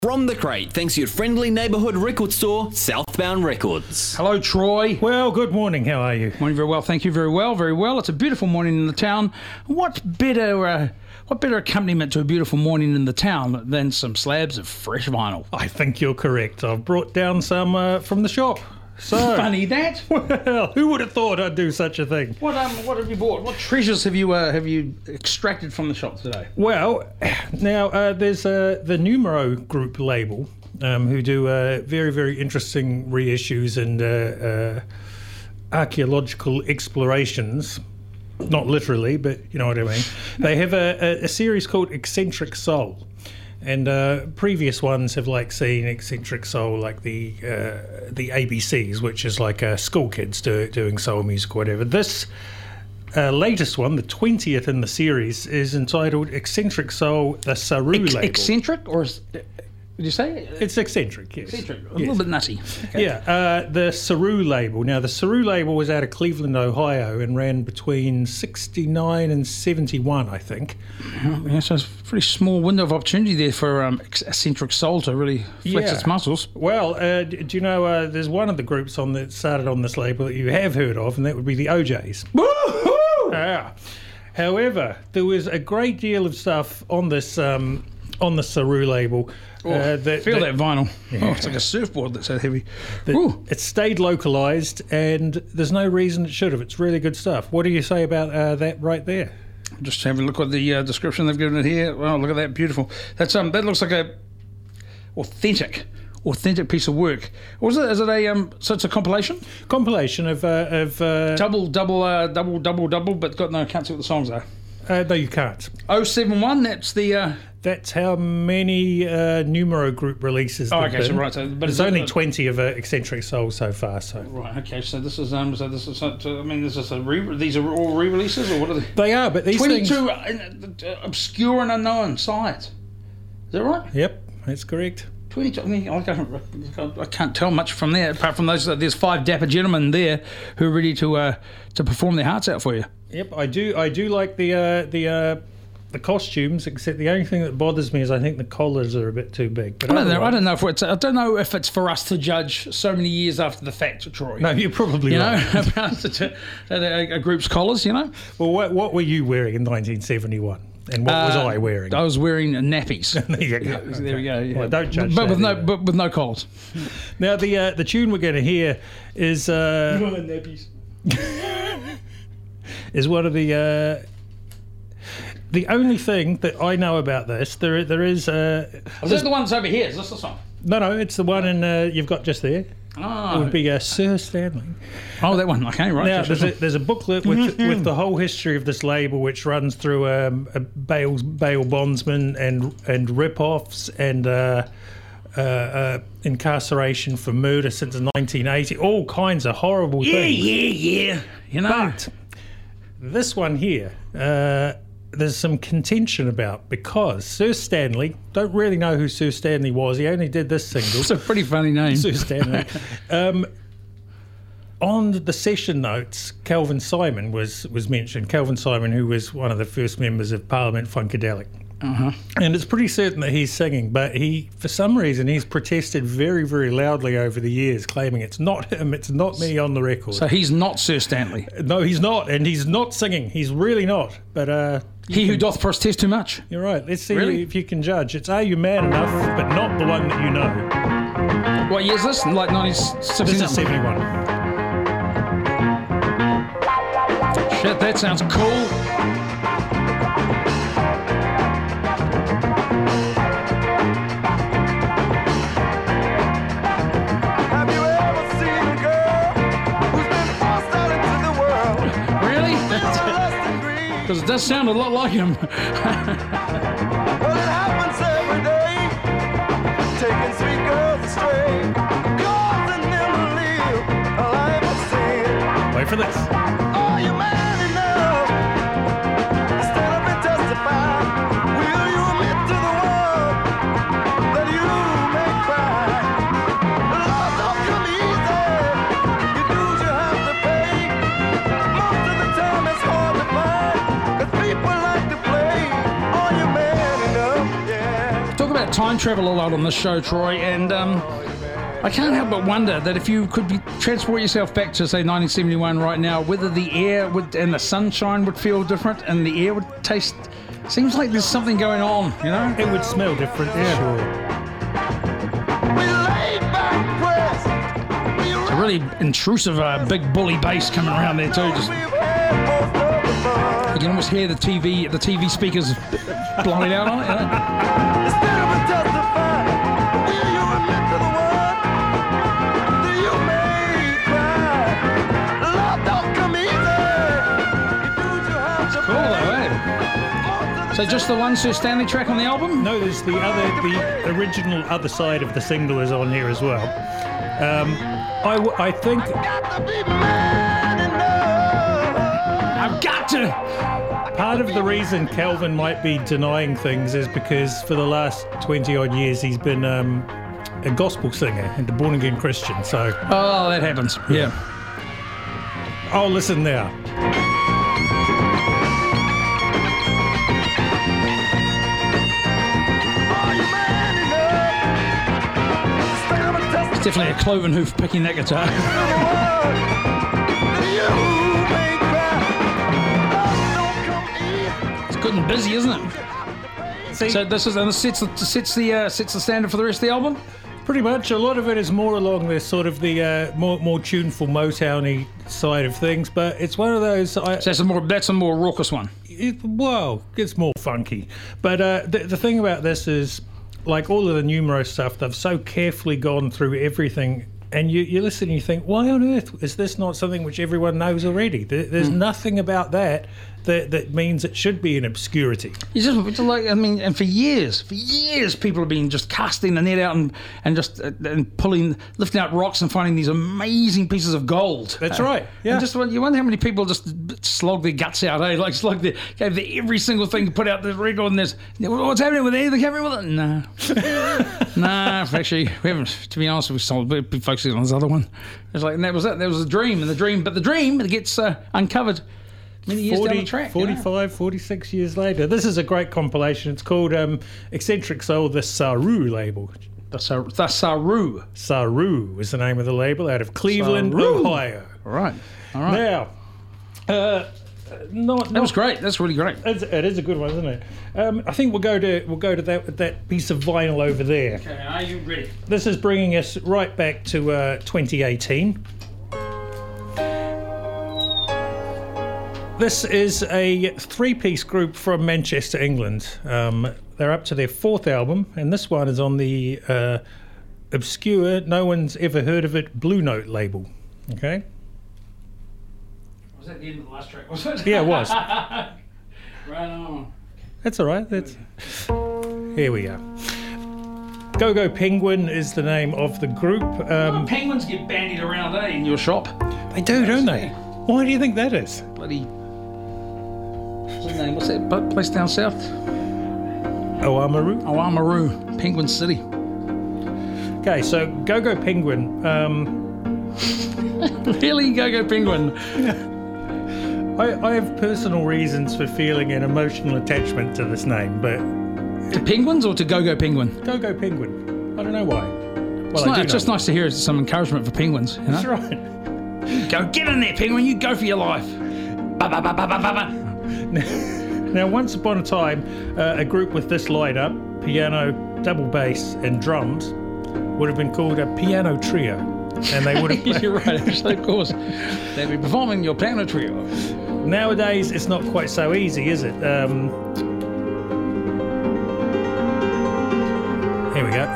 From the crate, thanks to your friendly neighbourhood record store, Southbound Records. Hello, Troy. Well, good morning. How are you? Morning, very well. Thank you. Very well, very well. It's a beautiful morning in the town. What better accompaniment to a beautiful morning in the town than some slabs of fresh vinyl? I think you're correct. I've brought down some from the shop. So funny that. Well, who would have thought I'd do such a thing? What have you bought? What treasures have you extracted from the shop today? Well, now there's the Numero Group label who do very, very interesting reissues and archaeological explorations. Not literally, but you know what I mean. They have a series called Eccentric Soul. And previous ones have seen Eccentric Soul, like the ABCs, which is like school kids doing soul music or whatever. This latest one, the 20th in the series, is entitled Eccentric Soul, the Saru label. Eccentric, or did you say? It's eccentric, yes. Eccentric, a little bit nutty. Okay. Yeah, the Saru label. Now, the Saru label was out of Cleveland, Ohio, and ran between 69 and 71, I think. Yeah, so it's a pretty small window of opportunity there for Eccentric Soul to really flex its muscles. Well, do you know, there's one of the groups that started on this label that you have heard of, and that would be the OJs. Woo-hoo! Yeah. However, there was a great deal of stuff on this on the Saru label. Feel that vinyl. Yeah. Oh, it's like a surfboard that's so heavy. It stayed localised, and there's no reason it should have. It's really good stuff. What do you say about that right there? Just have a look at the description they've given it here. Wow, look at that, beautiful. That looks like a authentic piece of work. Is it so it's a compilation? Compilation of double, but can't see what the songs are. No, you can't. 071, that's the... That's how many Numero Group releases there've been. So right. So, but there's only 20 of Eccentric Soul so far. So right. Okay. So this is these are all re-releases, or what are they? They are, but these 22 obscure and unknown sides. Is that right? Yep, that's correct. 22. I mean, I can't tell much from there, apart from those. There's 5 dapper gentlemen there who are ready to perform their hearts out for you. Yep, I do like the costumes, except the only thing that bothers me is I think the collars are a bit too big. But I don't know if it's for us to judge so many years after the fact, Troy. No, you're probably right. About a group's collars, you know. Well, what were you wearing in 1971? And what was I wearing? I was wearing nappies. There you go. Okay. There we go. Yeah. Well, don't judge but that. with no collars. Now the tune we're going to hear is nappies. is one of the only thing that I know about this. There is. Is this the one that's over here? Is this the song? No, it's the one you've got just there. Oh. It would be Sir Stanley. Oh, that one. Okay, right. Now, there's a booklet with the whole history of this label, which runs through bail bondsmen and rip-offs and incarceration for murder since 1980. All kinds of horrible things. Yeah. You know. But this one here, there's some contention about, because Sir Stanley, don't really know who Sir Stanley was. He only did this single. It's a pretty funny name. Sir Stanley. On the session notes, Calvin Simon was mentioned. Calvin Simon, who was one of the first members of Parliament Funkadelic. Uh-huh. And it's pretty certain that he's singing, but for some reason, he's protested very, very loudly over the years, claiming it's not him, it's not me on the record. So he's not Sir Stanley? No, he's not, and he's not singing. He's really not. But he who doth protest too much? You're right. Let's see if you can judge. It's Are You Mad Enough, but not the one that you know. What year is this? Like 1970? This is 71. Shit, that sounds cool. Because it does sound a lot like him. Well, it happens every day, taking sweet girls astray, causing them to live a life of sin. Wait for this. Are you man enough to stand up and testify? Will you admit to the world that you may cry? Love don't come easy. You dues you have to pay. Most of the time it's hard to find. People like to play. Are you man enough? Yeah. about time travel a lot on this show, Troy, and I can't help but wonder that if you could transport yourself back to, say, 1971 right now, whether the air and the sunshine would feel different and the air would taste... Seems like there's something going on, you know? It would smell different, sure. It's a really intrusive, big bully bass coming around there too. Just, you can almost hear the TV speakers blowing out on it. You know? Cool though, eh? So just the one Sir Stanley track on the album? No, there's the original other side of the single is on here as well. I think I've got to. part of the reason Calvin might be denying things is because for the last 20 odd years he's been a gospel singer and a born again Christian. So Oh, that happens. Yeah. I'll listen now. It's definitely a cloven hoof picking that guitar. It's good and busy, isn't it? See, So this sets the standard for the rest of the album. pretty much a lot of it is more along this sort of the more tuneful Motown-y side of things, but it's one of those. So that's a more raucous one. It's more funky. But the thing about this is, like all of the Numero stuff, they've so carefully gone through everything, and you listen and you think, why on earth is this not something which everyone knows already? There's nothing about that means it should be in obscurity. It's just like, I mean, and for years, people have been just casting the net out and just lifting out rocks and finding these amazing pieces of gold. That's right. Yeah. And just you wonder how many people just slog their guts out, eh? Like gave every single thing to put out the record, and there's what's happening with anything happening with it? No, actually, we haven't. To be honest, we've been focusing on this other one. It's like, and that was it. There was a dream, but the dream gets uncovered many years down the track. 45, 46 years later. This is a great compilation. It's called Eccentric Soul, the Saru label. The Saru. Saru is the name of the label, out of Cleveland, Saru. Ohio. All right. Now, That was great. That's really great. it is a good one, isn't it? I think we'll go to that piece of vinyl over there. Okay, are you ready? This is bringing us right back to 2018. This is a three-piece group from Manchester, England. They're up to their fourth album, and this one is on the obscure, no one's ever heard of it, Blue Note label. Okay? Was that the end of the last track, was it? Yeah, it was. Right on. That's all right. Here we are. Go-Go Penguin is the name of the group. Penguins get bandied around, eh, in your shop? They do, don't they? Why do you think that is? Bloody... What's the name? What's that place down south? Oamaru. Oamaru, Penguin City. Okay, so Go-Go Penguin. Really, Go-Go Penguin? I have personal reasons for feeling an emotional attachment to this name, but To penguins or to Go-Go Penguin? Go-Go Penguin. I don't know why. Well, It's just nice to hear some encouragement for penguins, you know? That's right. Go, get in there, penguin, you go for your life. Ba, ba, ba, ba, ba, ba, ba. Now, once upon a time, a group with this lineup, piano, double bass, and drums, would have been called a piano trio. And they would have. You're right, actually, of course. They'd be performing your piano trio. Nowadays, it's not quite so easy, is it? Here we go.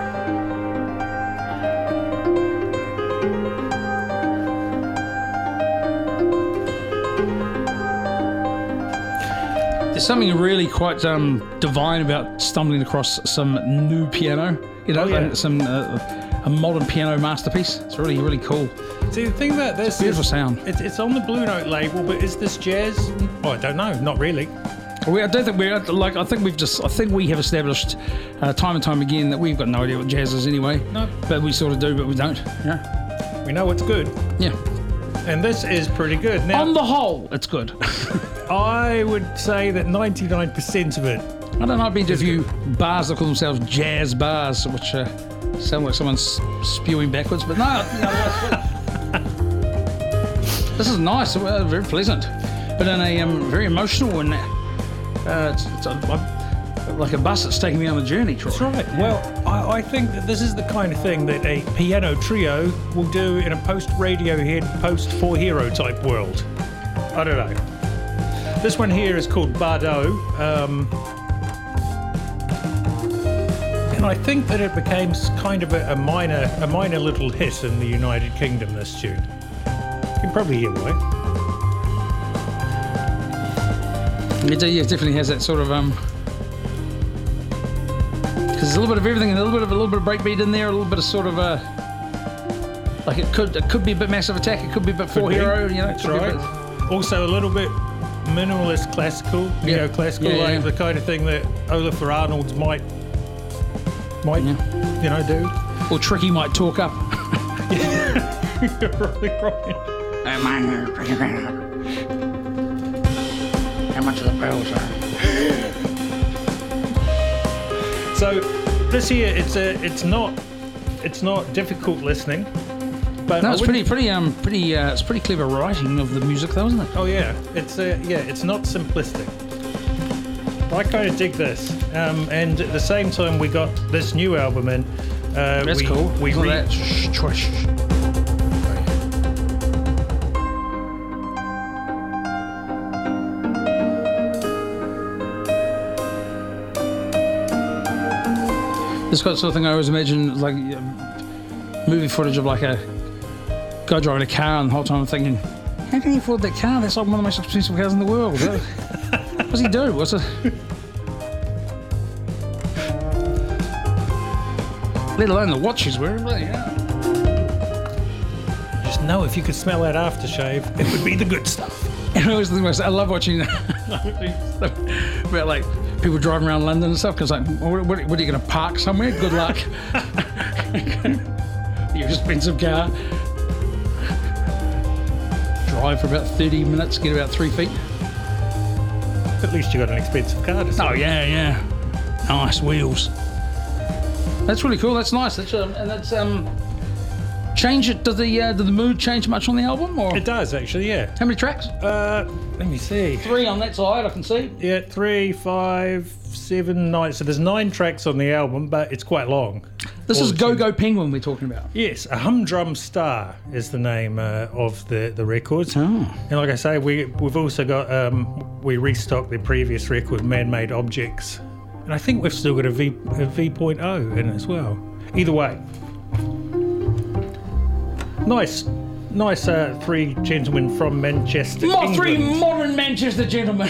There's something really quite divine about stumbling across some new piano, you know, Oh, yeah. some a modern piano masterpiece. It's really, really cool. See, the thing about this Beautiful is sound. it's on the Blue Note label, but is this jazz? Oh, I don't know. Not really. I don't think we're like. I think we have established time and time again that we've got no idea what jazz is anyway. No. But we sort of do, but we don't. Yeah. We know it's good, Yeah. and this is pretty good. Now, On the whole, it's good. I would say that 99% of it I don't know, I've been to a few bars that call themselves jazz bars, which sound like someone's spewing backwards, but no, this is nice, very pleasant, but in a very emotional and it's like a bus that's taking me on a journey, Troy. That's right. Well, I think that this is the kind of thing that a piano trio will do in a post-Radiohead, post-For Hero type world. I don't know. This one here is called Bardot. And I think that it became kind of a minor little hit in the United Kingdom, this tune. You can probably hear why. It definitely has that sort of because there's a little bit of everything, and a little bit of breakbeat in there, a little bit of sort of like it could be a bit Massive Attack, it could be a bit For Hero, you know. That's right. Also a little bit minimalist classical, neoclassical, like the kind of thing that Olafur Arnolds might you know, do. Or Tricky might talk up. You're probably right. How much of the bells are? So this here, it's not difficult listening, but no, it's pretty it's pretty clever writing of the music, though, isn't it? Oh yeah, it's not simplistic. I kind of dig this, and at the same time we got this new album in. That's cool. This got the sort of thing I always imagine, like movie footage of like a guy driving a car, and the whole time I'm thinking, how can he afford that car? That's like one of the most expensive cars in the world. What does he do? What's it? Let alone the watch he's wearing. Yeah. Just know if you could smell that aftershave, it would be the good stuff. And I always think I love watching about like people driving around London and stuff, because like, what are you going to park somewhere? Good luck. Your expensive car. Drive for about 30 minutes, get about 3 feet. At least you got an expensive car to see. Oh yeah. Nice wheels. That's really cool. That's nice. That's change it. Did the mood change much on the album? Or It does actually, yeah. how many tracks? Let me see. 3 on that side, I can see. Yeah, 3, 5, 7, 9. So there's 9 tracks on the album, but it's quite long. This All is the Go tunes. Go Penguin we're talking about. Yes, A Humdrum Star is the name of the records. Oh. And like I say, we've also got we restocked the previous record, Man-Made Objects, and I think we've still got a V.0 in as well. Either way, nice 3 gentlemen from Manchester, England. 3 modern Manchester gentlemen.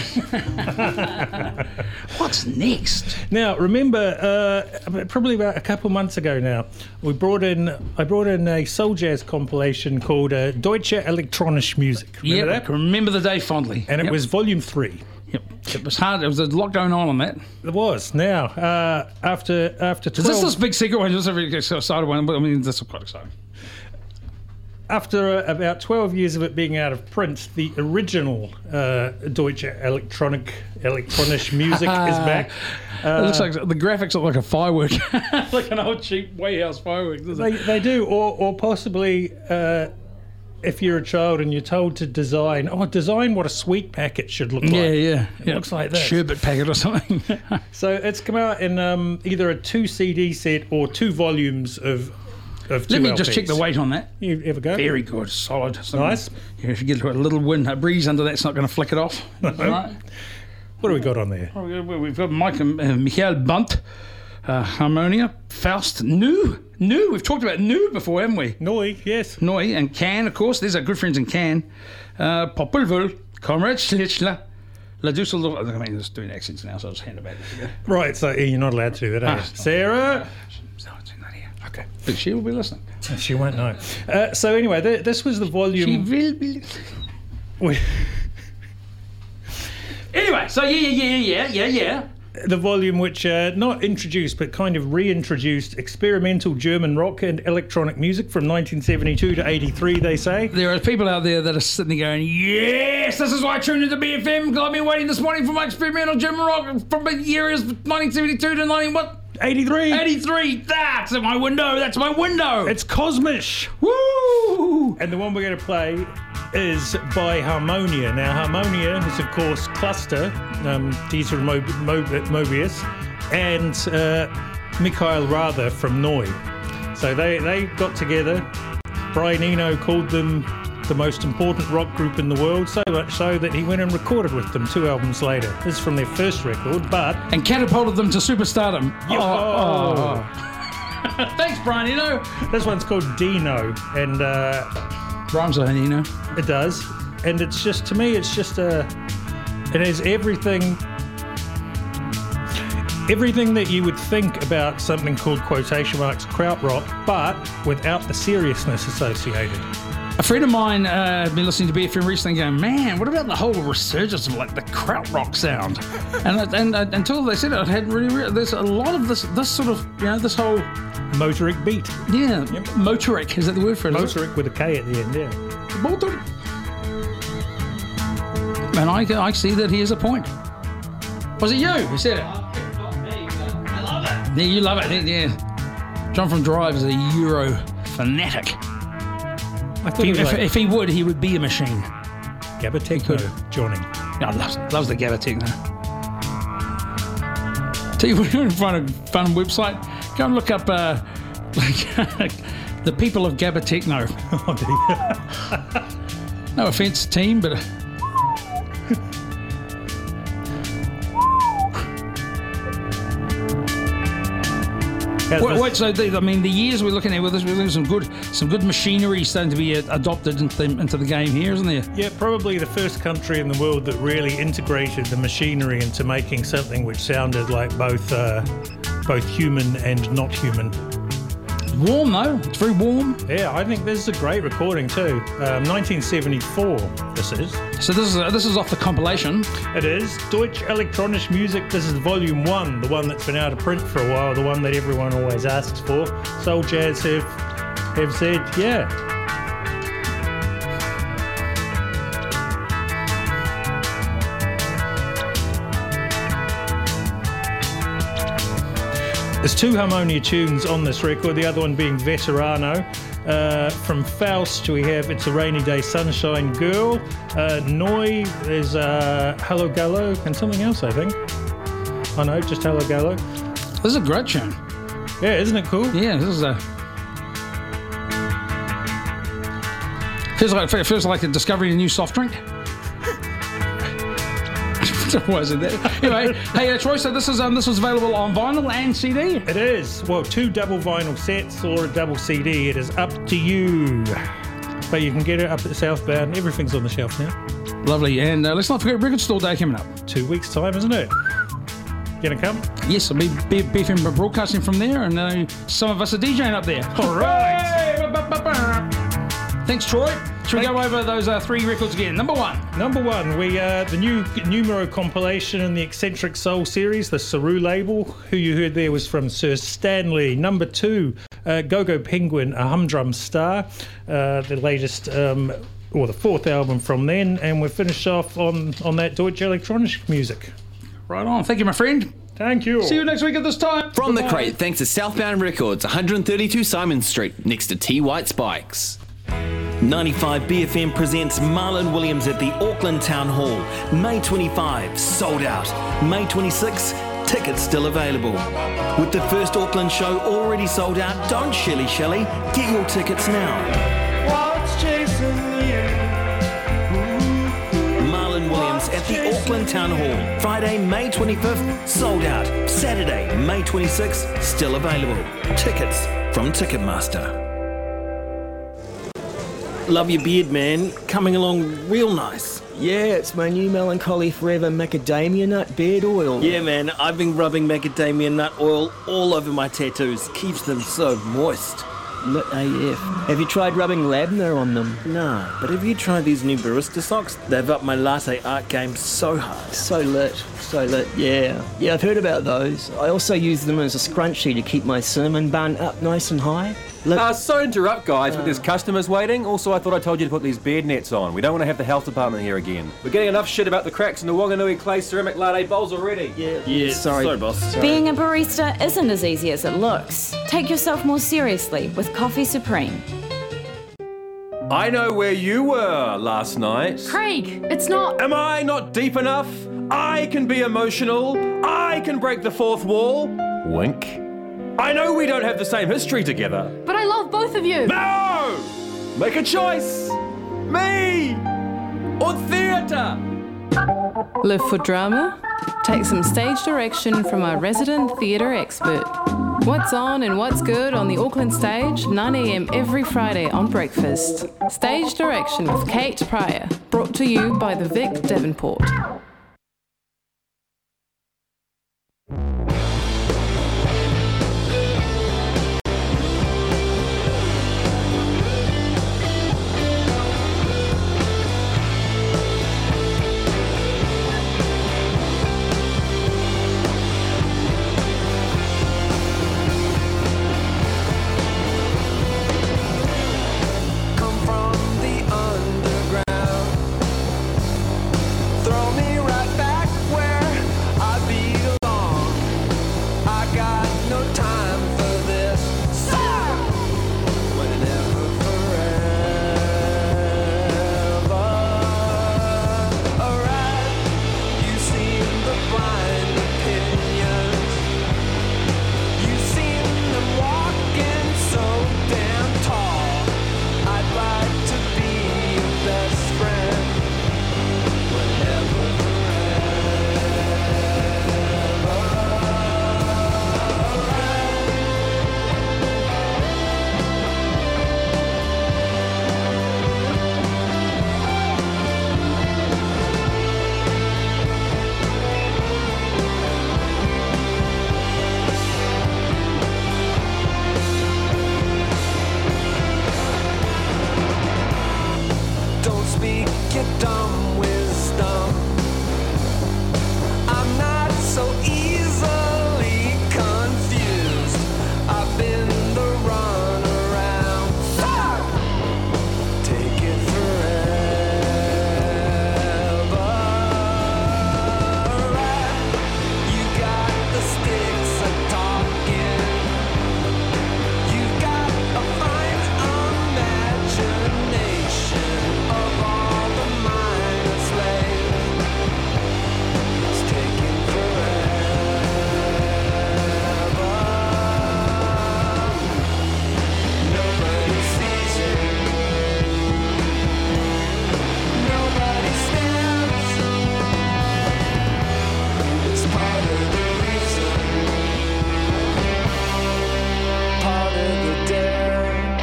What's next? Now, remember, probably about a couple months ago now, I brought in a soul jazz compilation called Deutsche Elektronische Musik. Remember I that? can remember the day fondly. And it was volume 3. Yep. It was hard. There was a lot going on that. It was. Now, after 12... Is this big secret one? Is this a really exciting one? I mean, this is quite exciting. After about 12 years of it being out of print, the original Deutsche Elektronische Musik is back. It looks like the graphics look like a firework, like an old cheap warehouse firework. Doesn't it? They do, or possibly if you're a child and you're told to design what a sweet packet should look like. Yeah. It looks like that. Sherbet packet or something. So it's come out in either a 2 CD set or 2 volumes of 2 Let me LPs. just check the weight on that. You ever go? Very good, solid. Nice. Yeah, if you get a little wind, a breeze under that, it's not going to flick it off. Right. What do we got on there? We've got Mike and Michael Bunt, harmonia, Faust, Nu. We've talked about Nu before, haven't we? Noi, yes. Noi and Can, of course. These are good friends in Can. Popelvul, Comrade Schlitzler, La Dusseldorf. I mean, just doing accents now, so I'll just hand it back. Right, so you're not allowed to do that, are you? Sarah? Okay. But she will be listening. She won't know. So anyway, this was the volume... She will be listening. Anyway, so yeah. the volume which not introduced but kind of reintroduced experimental German rock and electronic music from 1972 to 83, they say. There are people out there that are sitting there going, yes, this is why I tuned into BFM, because I've been waiting this morning for my experimental German rock from the years 1972 to 83. 83. That's my window. That's my window. It's Cosmish. Woo! And the one we're going to play is by Harmonia. Now, Harmonia is, of course, Cluster, Dieter Mobius, and Mikhail Rather from Neu. So they got together. Brian Eno called them the most important rock group in the world, so much so that he went and recorded with them 2 albums later. This is from their first record, but... And catapulted them to superstardom. Oh. Thanks, Brian Eno. This one's called Dino, and... Rhymes like Eno. It does. And it's just, to me, it's just it has everything that you would think about something called quotation marks krautrock, but without the seriousness associated. A friend of mine had been listening to BFM recently going, man, what about the whole resurgence of like the krautrock sound? And until they said it, I hadn't really realized there's a lot of this sort of, this whole... Motoric beat. Yeah, yep. Motoric, is that the word for it? Motoric with a K at the end, yeah. Motoric. And I see that he has a point. Was it you who said it? Not me, but I love it. Yeah, you love it, yeah. John from Drive is a Euro fanatic. If he would, he would be a machine. Gabba Techno, Johnny. Yeah, loves the Gabba Techno. Tell you what, you're in front of a fun website. Go and look up the people of Gabba Techno. Oh, dear. No offence, team, but... So the years we're looking at with this, there's some good machinery starting to be adopted into the game here, isn't there? Yeah, probably the first country in the world that really integrated the machinery into making something which sounded like both human and not human. Warm though, it's very warm. Yeah, I think this is a great recording too. 1974, this is. So this is off the compilation. It is Deutsche Elektronische Musik. This is volume 1, the one that's been out of print for a while, the one that everyone always asks for. Soul Jazz have said, yeah. There's 2 Harmonia tunes on this record, the other one being Veterano. From Faust, we have It's a Rainy Day Sunshine Girl. Neu is Hello Gallo and something else, I think. Oh no, just Hello Gallo. This is a great tune. Yeah, isn't it cool? Yeah, this is a... Feels like discovering a new soft drink. Wasn't it? Anyway, hey Troy, so this is available on vinyl and CD. It is. Well, 2 double vinyl sets or a double CD. It is up to you. But you can get it up at Southbound. Everything's on the shelf now. Lovely. And let's not forget Record Store Day coming up. 2 weeks' time, isn't it? Gonna come? Yes, I'll be BFM broadcasting from there, and some of us are DJing up there. All right. Thanks, Troy. Should we go over those 3 records again? Number one, we the new Numero compilation in the Eccentric Soul series, the Saru label. Who you heard there was from Sir Stanley. Number 2, Go-Go Penguin, a Humdrum Star, the latest or the 4th album from then, and we'll finish off on that Deutsche Elektronische Musik. Right on. Thank you, my friend. Thank you. See you next week at this time. From the crate, thanks to Southbound Records, 132 Simon Street, next to T White Spikes. 95 BFM presents Marlon Williams at the Auckland Town Hall. May 25, sold out. May 26, tickets still available. With the first Auckland show already sold out, don't shilly-shally, get your tickets now. Marlon Williams at the Auckland Town Hall. Friday, May 25th, sold out. Saturday, May 26th, still available. Tickets from Ticketmaster. Love your beard, man. Coming along real nice. Yeah, it's my new Melancholy Forever macadamia nut beard oil. Yeah, man, I've been rubbing macadamia nut oil all over my tattoos. Keeps them so moist. lit AF. Have you tried rubbing Labner on them? No, but have you tried these new barista socks? They've upped my latte art game so hard. So lit, yeah. Yeah, I've heard about those. I also use them as a scrunchie to keep my cinnamon bun up nice and high. Look, Sorry to interrupt, guys, but there's customers waiting. Also, I thought I told you to put these bed nets on. We don't want to have the health department here again. We're getting enough shit about the cracks in the Wanganui clay ceramic latte bowls already. yeah, sorry, boss. Being a barista isn't as easy as it looks. Take yourself more seriously with Coffee Supreme. I know where you were last night. Craig, it's not. Am I not deep enough? I can be emotional. I can break the fourth wall. Wink. I know we don't have the same history together. But I love both of you. No! Make a choice. Me or theatre. Live for drama? Take some stage direction from our resident theatre expert. What's on and what's good on the Auckland stage, 9 a.m. every Friday on Breakfast. Stage direction with Kate Pryor, brought to you by the Vic Devonport. Come from the underground. Throw me right back where I belong. I got no time for this. Stop! Whenever, forever. Alright, you've seen the blind opinions. You've seen them walking so damn tall. I'd like to be your best friend. Whenever, don't speak your dumb wisdom. I'm not so easily confused. I've been the runaround. Fuck! Take it forever. Right? You got the sticks of talking. You got a fine imagination of all the minor slaves. It's taking forever. Nobody sees it. Nobody stands. It's part of the reason. Part of the dare.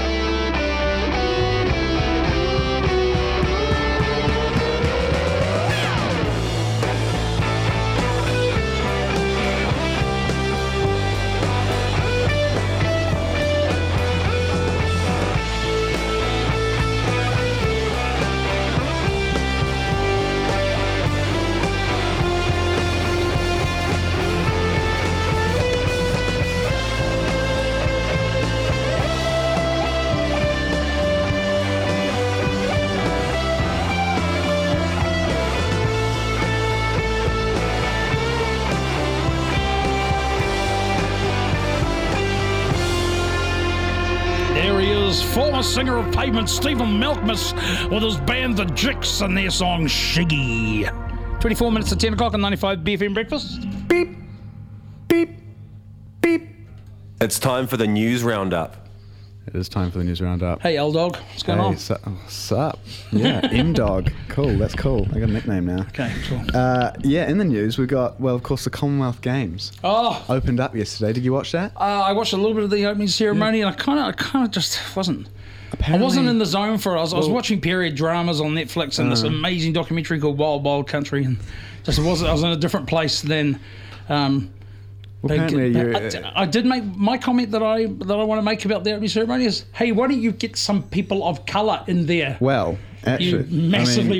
There he is, former singer of Pavement, Stephen Malkmus, with his band The Jicks and their song Shiggy. 24 minutes to 10 o'clock on 95 BFM Breakfast. Beep, beep, beep. It's time for the news roundup. It is time for the news roundup. Hey, L-Dog, what's going on? What's up? Yeah, M-Dog. Cool, that's cool. I got a nickname now. Okay, cool. Yeah, in the news, we got, well, of course, the Commonwealth Games. Oh, Opened up yesterday. Did you watch that? I watched a little bit of the opening ceremony, and I kind of just wasn't. Apparently, I wasn't in the zone for it. I was watching period dramas on Netflix and this amazing documentary called Wild Wild Country, and I was in a different place than apparently I did make my comment that I want to make about the opening ceremony is, hey, why don't you get some people of colour in there? Well, actually, You massively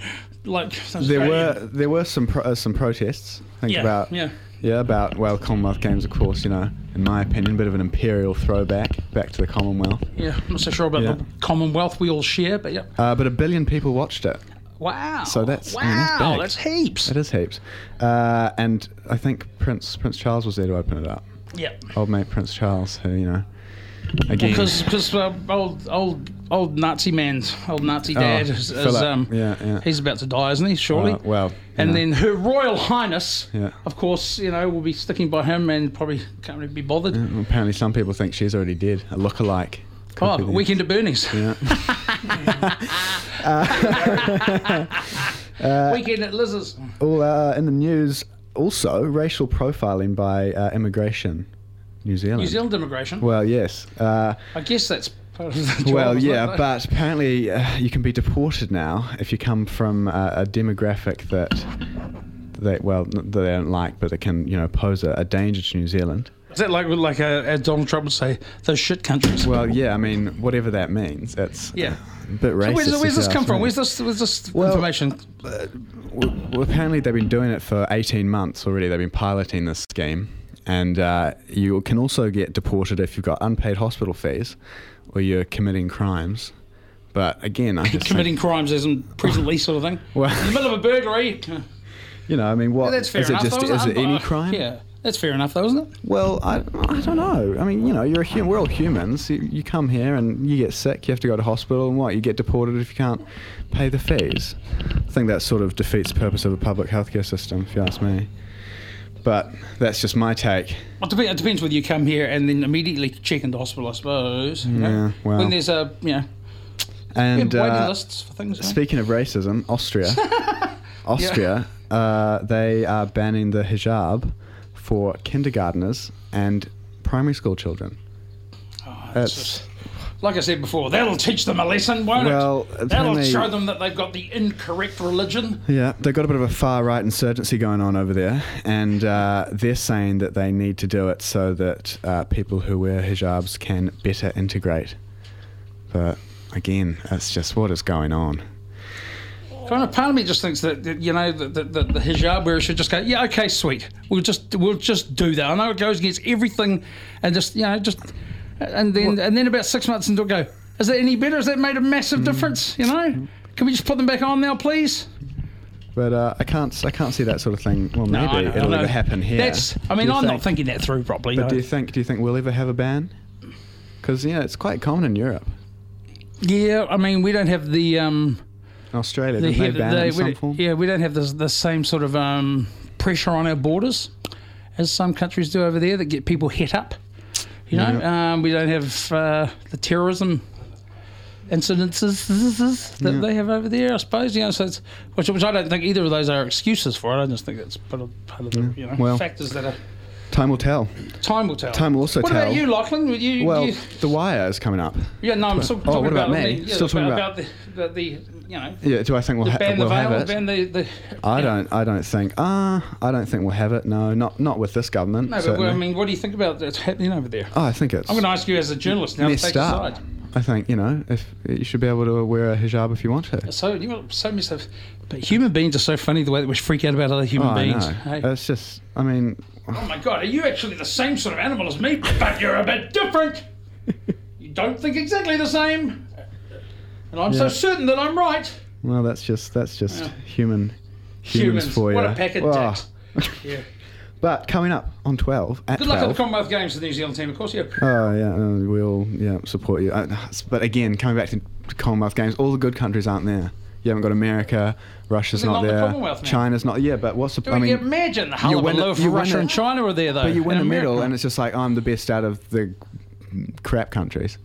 there were some protests. About Commonwealth Games, of course. In my opinion, a bit of an imperial throwback back to the Commonwealth. Yeah, I'm not so sure about the Commonwealth we all share, but yeah. But 1 billion people watched it. Wow. So that's that's heaps. It is heaps. And I think Prince Charles was there to open it up. Yeah. Old mate Prince Charles, who again. Because old Nazi dad is he's about to die, isn't he? Surely. Then Her Royal Highness, of course, will be sticking by him and probably can't really be bothered. Well, apparently, some people think she's already dead. A look-alike. Weekend at Bernie's. Yeah. Weekend at Liz's. In the news, also racial profiling by immigration, New Zealand. New Zealand immigration. Well, yes. I guess that's part of the job. But apparently you can be deported now if you come from a demographic that they don't like, but that can pose a danger to New Zealand. Is that like Donald Trump would say, those shit countries? Well, yeah, I mean, whatever that means, it's a bit racist. So where's this come from? Where's this information? Well, apparently they've been doing it for 18 months already. They've been piloting this scheme. And you can also get deported if you've got unpaid hospital fees or you're committing crimes. But again, committing crimes isn't presently sort of thing. Well, in the middle of a burglary. I mean, what that's fair enough. Is it any crime? Yeah. That's fair enough, though, isn't it? Well, I don't know. I mean, you're a we're all humans. You come here and you get sick, you have to go to hospital, and you get deported if you can't pay the fees. I think that sort of defeats the purpose of a public healthcare system, if you ask me. But that's just my take. Well, it depends whether you come here and then immediately check into hospital, I suppose. Yeah, well. When there's and waiting lists for things. Speaking of racism, Austria, they are banning the hijab for kindergartners and primary school children. Like I said before, that'll teach them a lesson, won't it? That'll show them that they've got the incorrect religion. Yeah, they've got a bit of a far-right insurgency going on over there, and they're saying that they need to do it so that people who wear hijabs can better integrate. But again, that's just what is going on. Kind of part of me just thinks that the hijab wearer should just go, yeah, okay, sweet. We'll just do that. I know it goes against everything, and and then about 6 months into it, go, is that any better? Has that made a massive difference? Can we just put them back on now, please? But I can't see that sort of thing. Well, maybe it'll never happen here. I'm not thinking that through properly. But do you think we'll ever have a ban? Because it's quite common in Europe. Yeah, I mean, we don't have the. Australia, did they ban it in some form? Yeah, we don't have the same sort of pressure on our borders as some countries do over there that get people hit up. We don't have the terrorism incidences that they have over there, I suppose. So it's, which I don't think either of those are excuses for it. I just think it's part of the factors that are. Time will tell. Time will tell. Time will also tell. What about you, Lachlan? The Wire is coming up. Yeah, no, I'm still talking what about me? Me? Still talking about the Yeah, do I think we'll have it? I don't think we'll have it. No, not with this government. No, but I mean, what do you think about what's happening over there? I think it's. I'm going to ask you as a journalist now to take a side. I think if you should be able to wear a hijab if you want to. So but human beings are so funny the way that we freak out about other human beings. Hey? It's just, I mean. Oh my God, are you actually the same sort of animal as me? But you're a bit different. You don't think exactly the same, and I'm so certain that I'm right. Well, that's just humans for you. What a pack of dicks. Yeah. But coming up on 12 at Good luck at the Commonwealth Games for the New Zealand team, of course. Yeah. Oh yeah, we all support you. But again, coming back to Commonwealth Games, all the good countries aren't there. You haven't got America, Russia's not there, China's not. Yeah, but what's the? Imagine the hullabaloo if Russia and China were there, though. But you win a medal, and it's just like I'm the best out of the crap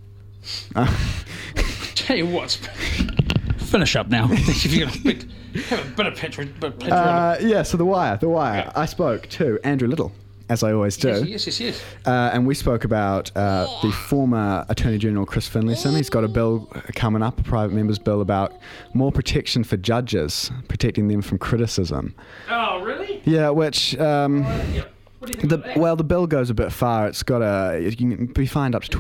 Tell you what, finish up now. If you're gonna have a bit of patriotism. So the Wire. Yeah. I spoke to Andrew Little, as I always do. Yes. And we spoke about the former Attorney General Chris Finlayson. He's got a bill coming up, a private member's bill about more protection for judges, protecting them from criticism. Oh, really? Yeah, which The bill goes a bit far. It's got you can be fined up to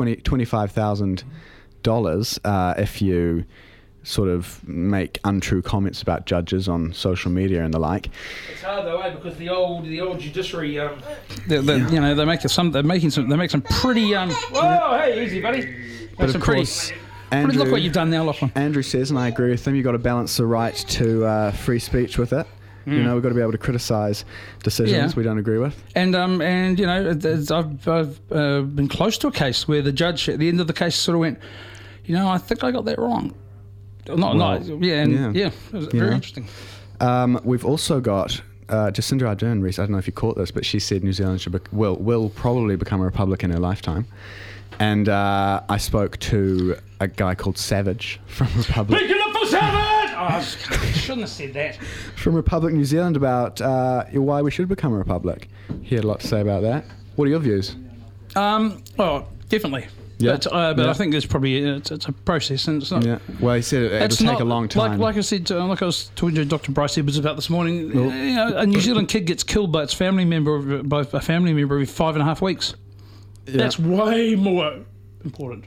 $25,000 if you sort of make untrue comments about judges on social media and the like. It's hard though, because the old judiciary, they make some pretty. Whoa, hey, easy, buddy. But of course, Andrew, look what you've done now, Lachlan. Andrew says, and I agree with him, you've got to balance the right to free speech with it. You know, we've got to be able to criticise decisions we don't agree with. And you know, I've been close to a case where the judge at the end of the case sort of went, you know, I think I got that wrong. It was very interesting. We've also got Jacinda Ardern. I don't know if you caught this, but she said New Zealand will probably become a republic in her lifetime. And I spoke to a guy called Savage from Republic. Pick it up for Savage! Oh, I shouldn't have said that. From Republic New Zealand about why we should become a republic. He had a lot to say about that. What are your views? Well, definitely. Yeah. But I think there's probably it's a process, and it's not. Yeah. Well, he said it'll take a long time. Like I said, like I was talking to Dr. Bryce Edwards about this morning. You know, a New Zealand kid gets killed by its family member every 5.5 weeks. Yeah. That's way more important.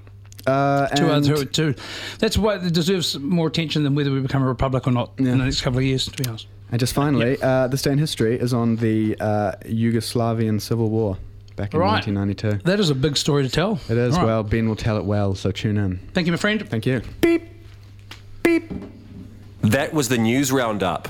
That's why it deserves more attention than whether we become a republic or not in the next couple of years, to be honest. And just finally, this day in history is on the Yugoslavian Civil War back in 1992. That is a big story to tell. It is. Right. Well, Ben will tell it well, so tune in. Thank you, my friend. Thank you. Beep. Beep. That was the news roundup.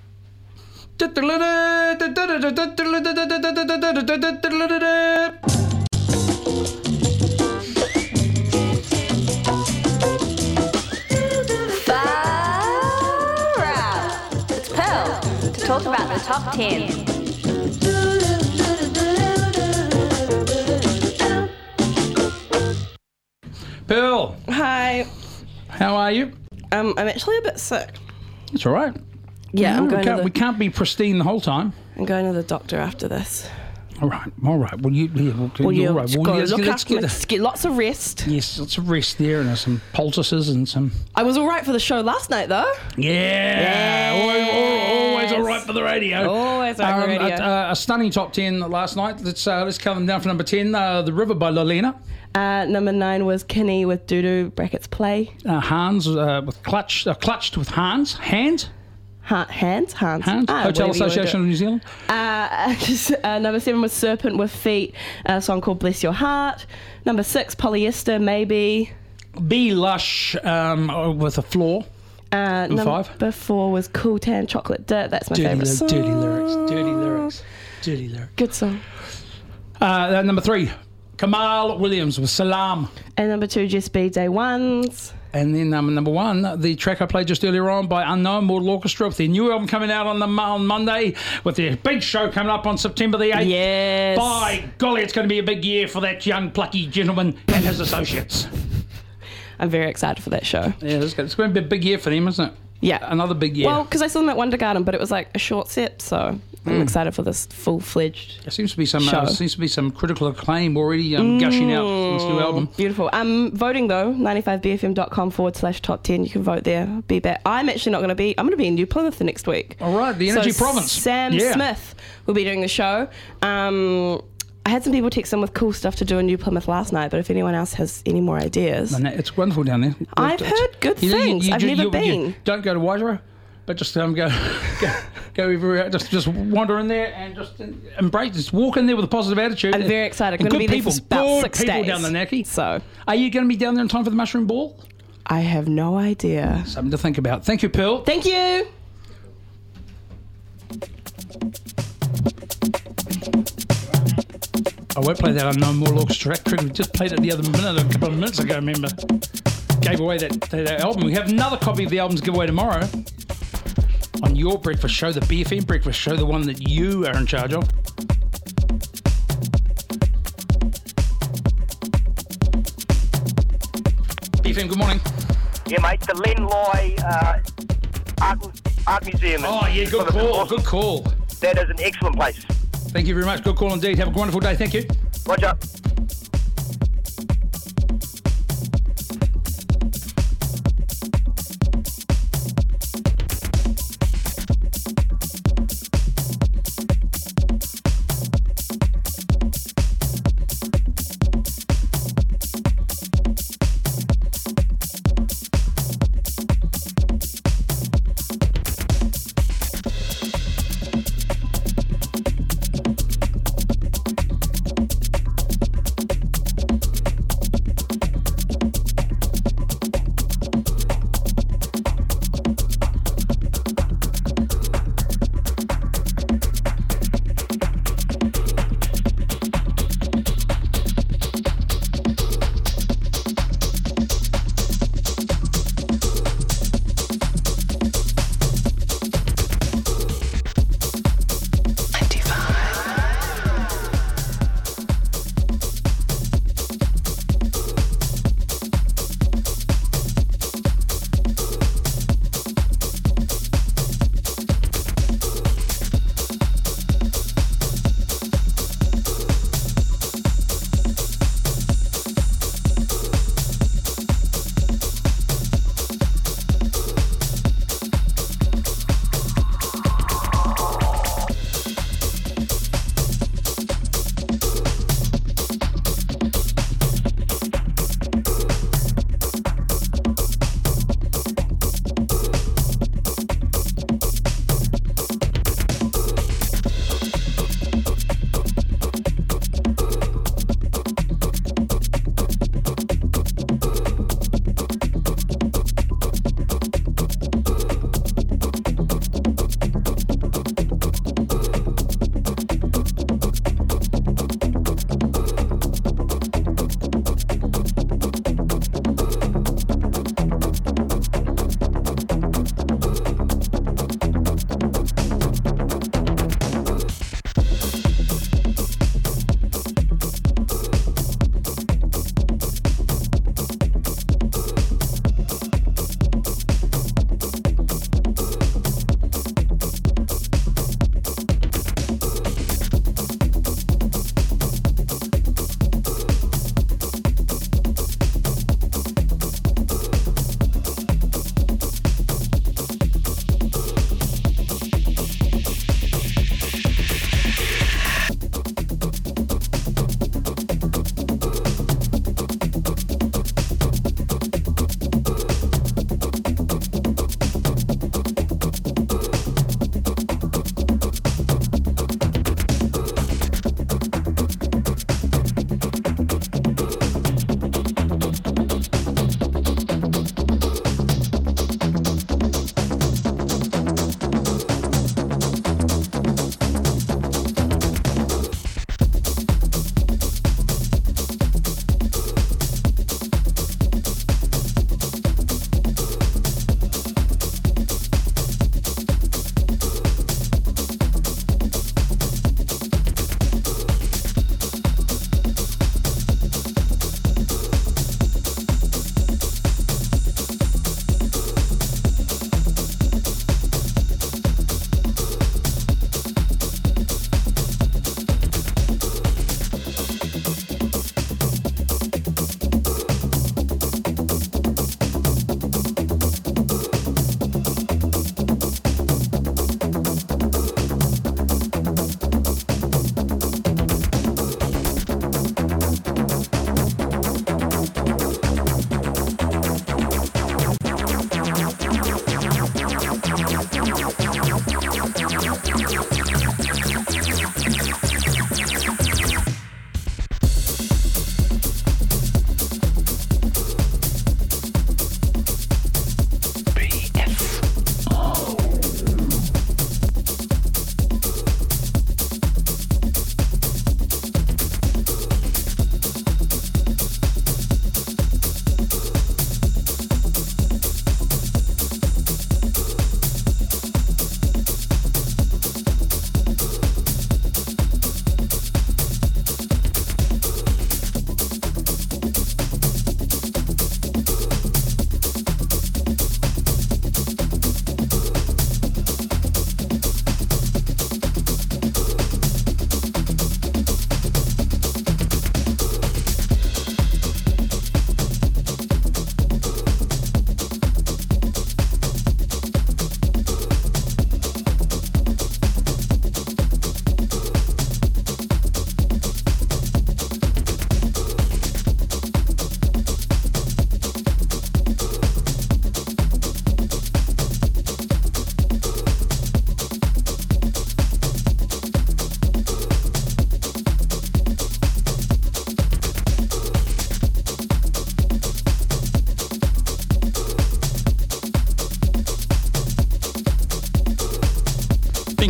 It's Pearl to talk about the top 10. Pearl. Hi. How are you? I'm actually a bit sick. That's all right. Yeah, I'm going we can't be pristine the whole time. I'm going to the doctor after this. All right. Well, Let's get lots of rest. Yes, lots of rest there, and some poultices and some. I was all right for the show last night, though. Yeah. Always all right for the radio. Always all right for the radio. A stunning top 10 last night. Let's count them down for number 10. The River by Lolena. Number 9 was Kinney with Doo-Doo (Play). Hans with Clutched with Hans. Hands. Hotel Association of New Zealand. Number 7 was Serpent with Feet, a song called Bless Your Heart. Number 6, Polyester, Maybe. Be Lush with a Floor. Number 4 was Cool Tan Chocolate Dirt. That's my favourite song. Dirty lyrics. Good song. Number 3, Kamal Williams with Salam. And number 2, Just Be Day Ones. And then number 1, the track I played just earlier on by Unknown Mortal Orchestra with their new album coming out on Monday, with their big show coming up on September the 8th. Yes. By golly, it's going to be a big year for that young plucky gentleman and his associates. I'm very excited for that show. Yeah, it's going to be a big year for them, isn't it? Yeah. Another big year. Well, because I saw them at Wonder Garden, but it was like a short set, so I'm excited for this full-fledged There seems to be some show. critical acclaim already gushing out from this new album. Beautiful. Voting though, 95bfm.com/top 10. You can vote there. Be back. I'm actually not going to be. I'm going to be in New Plymouth the next week. All right, the Energy Province. Sam Smith will be doing the show. I had some people text in with cool stuff to do in New Plymouth last night, but if anyone else has any more ideas. No, it's wonderful down there. I've heard good things. I've never been. Don't go to Wairau, but just go everywhere. Just wander in there and just embrace. Just walk in there with a positive attitude. I'm very excited. I'm going to be there for about 6 days. Down the Naki. So, are you going to be down there in time for the Mushroom Ball? I have no idea. Something to think about. Thank you, Pearl. Thank you. I won't play that Unknown Mortal Orchestra track. We just played it a couple of minutes ago, remember. Gave away that album. We have another copy of the album to give away tomorrow on your breakfast show, the BFM breakfast show, the one that you are in charge of. BFM, good morning. Yeah, mate, the Len Lai Art Museum. Oh, yeah, good call, good call. That is an excellent place. Thank you very much. Good call indeed. Have a wonderful day. Thank you. Roger.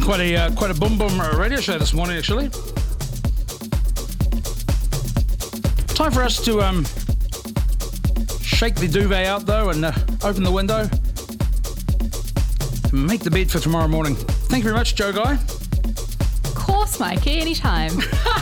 quite a boom radio show this morning, actually. Time for us to shake the duvet out though and open the window and make the bed for tomorrow morning. Thank you very much, Joe Guy. Of course, Mikey, anytime.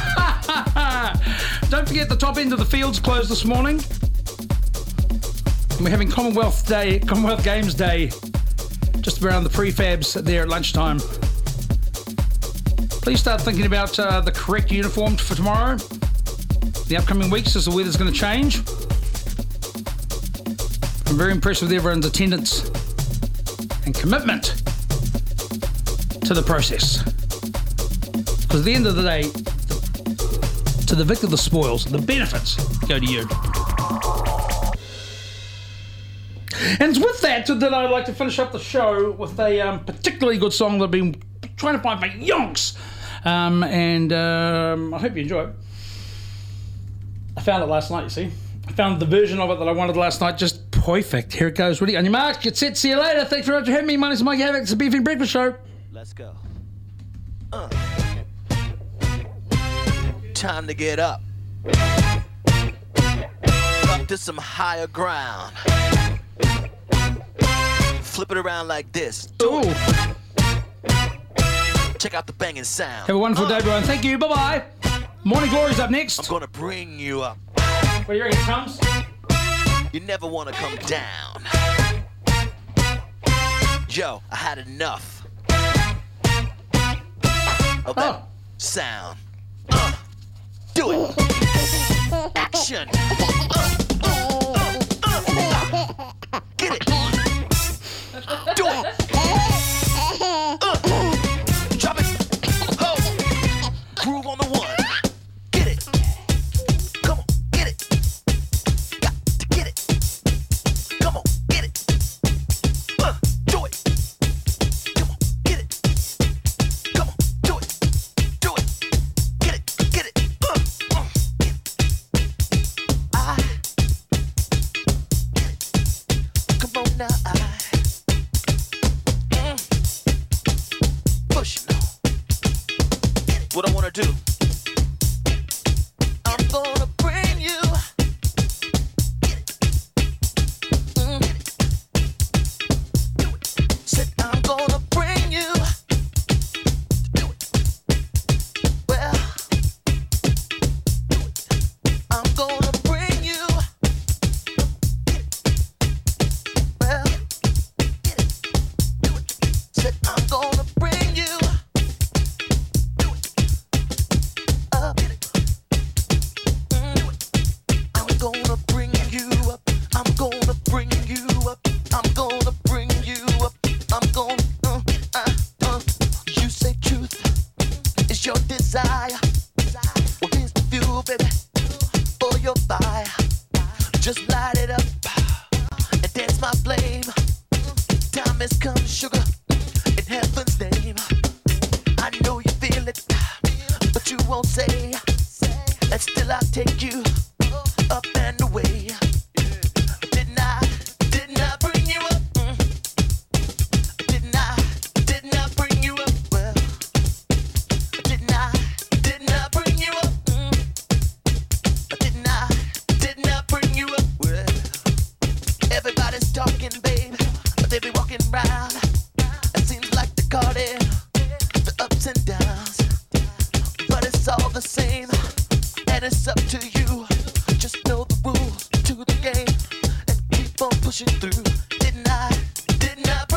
Don't forget the top end of the field's closed this morning. And we're having Commonwealth Games Day just around the prefabs there at lunchtime. Please start thinking about the correct uniform for tomorrow, the upcoming weeks, as the weather's going to change. I'm very impressed with everyone's attendance and commitment to the process. Because at the end of the day, to the victor of the spoils, the benefits go to you. And it's with that I'd like to finish up the show with a particularly good song that I've been trying to find for yonks. I hope you enjoy it. I found it last night, you see. I found the version of it that I wanted last night, just perfect. Here it goes. Ready? On your marks, get set, see you later. Thanks very much for having me. My name's Mike Havoc. It's the BFM Breakfast Show. Let's go. Time to get up. Up to some higher ground. Flip it around like this. Ooh. Check out the banging sound. Have a wonderful day, everyone. Thank you. Bye-bye. Morning Glory's up next. I'm gonna bring you up. Where you reckon it comes? You never wanna come down. Yo, I had enough of that sound. Do it. Action. Get it. Do it. Drop it. Ho. Groove on the one. Get it. Come on, get it. Got to get it. Come on, get it. Do it. Come on, get it. Come on, do it. Do it. Get it. Get it. Come on now. Push it. What I wanna do? I'm gonna bring you. Said I'm gonna bring you. Well, I'm gonna bring you. Well, said I'm gonna bring you. I'm gonna bring you up. I'm gonna bring you up. I'm gonna bring you up. I'm gonna. You say truth is your desire. Well, here's the fuel, baby, for your fire. Just light it up and dance my flame. Time has come, sugar, in heaven's name. I know you feel it, but you won't say. And still I take you up and away. Didn't I bring you up? Didn't I bring you up? Well, didn't I bring you up? Didn't I bring you up? Well, everybody's talking, babe. They be walking round. It seems like the garden, the ups and downs. But it's all the same. And it's up to you. Just know the rules to the game and keep on pushing through. Didn't I